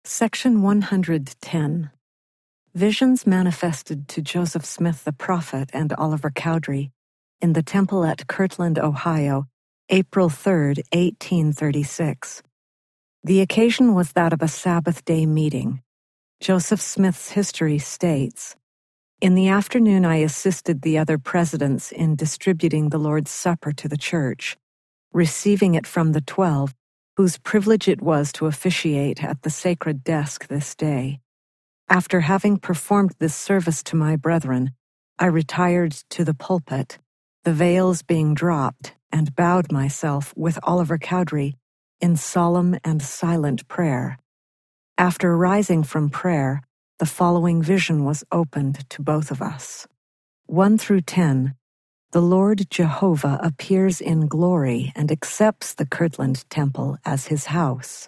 Section 110. Visions manifested to Joseph Smith the prophet and Oliver Cowdery in the temple at Kirtland, Ohio, April 3, 1836. The occasion was that of a Sabbath day meeting. Joseph Smith's history states, "In the afternoon I assisted the other presidents in distributing the Lord's Supper to the church, receiving it from the 12, whose privilege it was to officiate at the sacred desk this day. After having performed this service to my brethren, I retired to the pulpit, the veils being dropped, and bowed myself with Oliver Cowdery in solemn and silent prayer. After rising from prayer, the following vision was opened to both of us. 1 through 10. The Lord Jehovah appears in glory and accepts the Kirtland Temple as his house.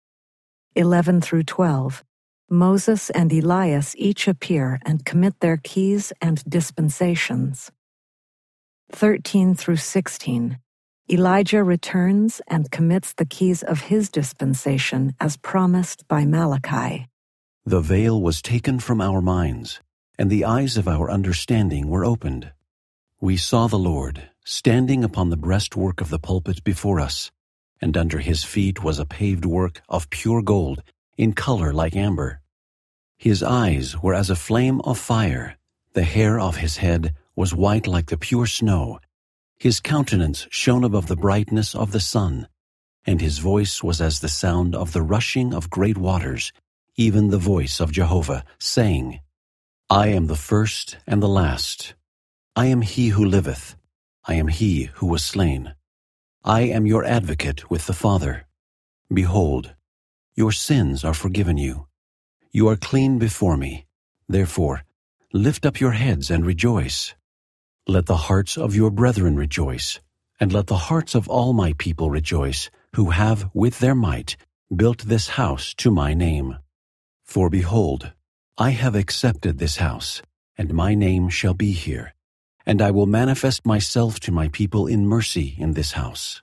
11 through 12. Moses and Elias each appear and commit their keys and dispensations. 13 through 16. Elijah returns and commits the keys of his dispensation as promised by Malachi. The veil was taken from our minds, and the eyes of our understanding were opened. We saw the Lord standing upon the breastwork of the pulpit before us, and under his feet was a paved work of pure gold, in color like amber. His eyes were as a flame of fire. The hair of his head was white like the pure snow. His countenance shone above the brightness of the sun, and his voice was as the sound of the rushing of great waters, even the voice of Jehovah, saying, I am the first and the last. I am he who liveth. I am he who was slain. I am your advocate with the Father. Behold, your sins are forgiven you. You are clean before me. Therefore, lift up your heads and rejoice. Let the hearts of your brethren rejoice, and let the hearts of all my people rejoice, who have with their might built this house to my name. For behold, I have accepted this house, and my name shall be here, and I will manifest myself to my people in mercy in this house.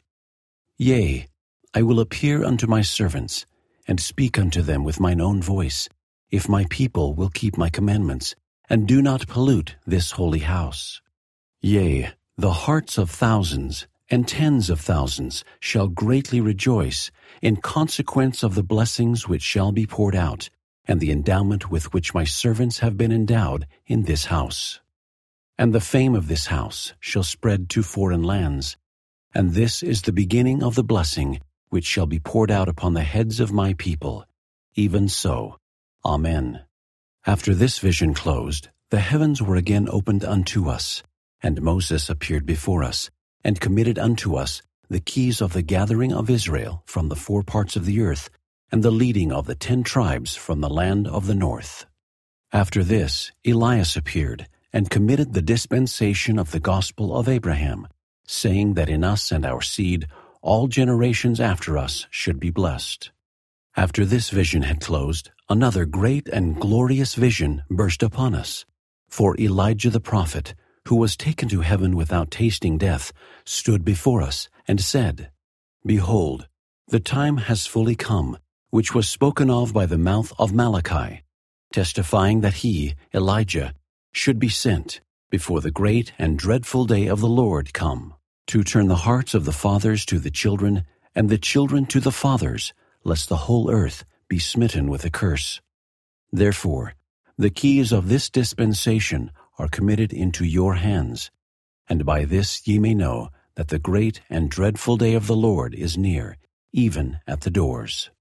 Yea, I will appear unto my servants, and speak unto them with mine own voice, if my people will keep my commandments, and do not pollute this holy house. Yea, the hearts of thousands and tens of thousands shall greatly rejoice in consequence of the blessings which shall be poured out, and the endowment with which my servants have been endowed in this house. And the fame of this house shall spread to foreign lands, and this is the beginning of the blessing which shall be poured out upon the heads of my people. Even so. Amen. After this vision closed, the heavens were again opened unto us, and Moses appeared before us, and committed unto us the keys of the gathering of Israel from the 4 parts of the earth, and the leading of the 10 tribes from the land of the north. After this, Elias appeared, and committed the dispensation of the gospel of Abraham, saying that in us and our seed all generations after us should be blessed. After this vision had closed, another great and glorious vision burst upon us. For Elijah the prophet, who was taken to heaven without tasting death, stood before us, and said, Behold, the time has fully come, which was spoken of by the mouth of Malachi, testifying that he, Elijah, should be sent before the great and dreadful day of the Lord come, to turn the hearts of the fathers to the children, and the children to the fathers, lest the whole earth be smitten with a curse. Therefore, the keys of this dispensation are committed into your hands, and by this ye may know that the great and dreadful day of the Lord is near, even at the doors.